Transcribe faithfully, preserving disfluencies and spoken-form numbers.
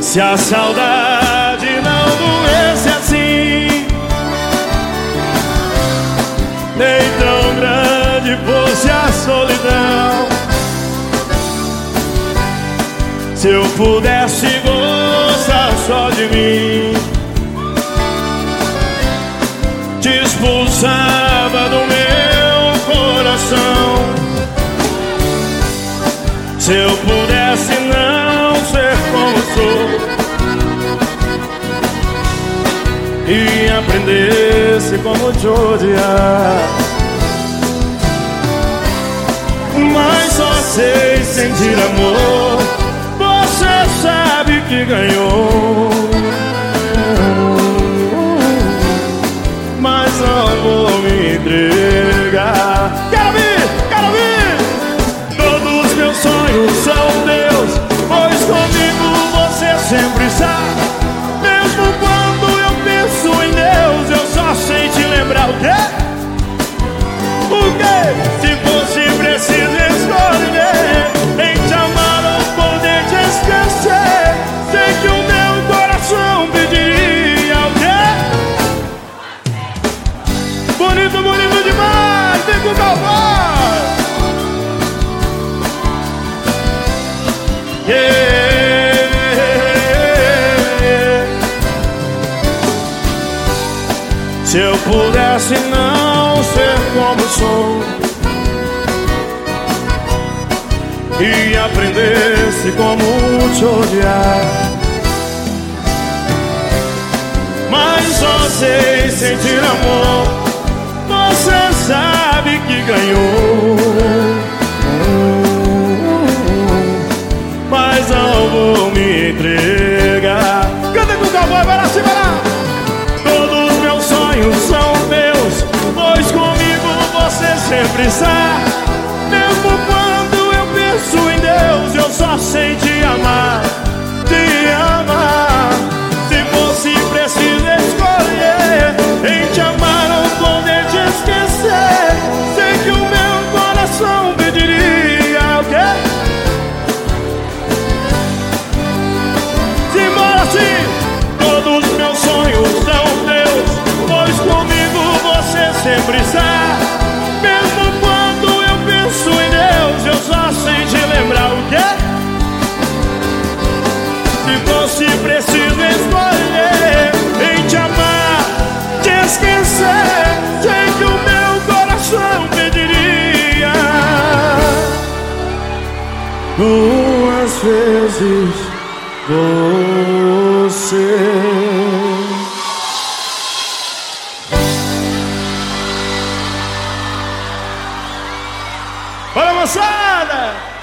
Se a saudade não doesse assim, nem tão grande fosse a solidão, se eu pudesse gostar só de mim, te expulsava do meu coração. Se eu pudesse não ser como sou e aprendesse como te odiar, mas só sei sentir amor, você sabe que ganhou, mas não vou me entregar. Quero vir, quero vir. Todos os meus sonhos são teus, pois comigo você sempre está. Mesmo quando eu penso em Deus, eu só sei te lembrar. O quê? O quê? Se fosse preciso escolher em te amar ou poder te esquecer, sei que o meu coração pediria o quê? Bonito, bonito demais, vem com o cowboy. Yeah. Se eu pudesse não ser como sou e aprendesse como te odiar, mas só sei sentir amor, você sabe que ganhou, mas não vou me entregar. Canta com o cowboy, vai lá, se vai lá. Todos os meus sonhos são meus, pois comigo você sempre está. Mesmo quando eu penso em Deus, eu só sei te amar, te amar. Se fosse preciso escolher em te amar ou poder te esquecer, sei que o meu coração pediria o quê? Simbora assim! Todos os meus sonhos são teus, pois comigo você sempre está. Mesmo quando eu penso em Deus, eu só sei te lembrar. O quê? Se fosse preciso escolher em te amar, te esquecer, sei que o meu coração pediria duas vezes você. Bora, moçada!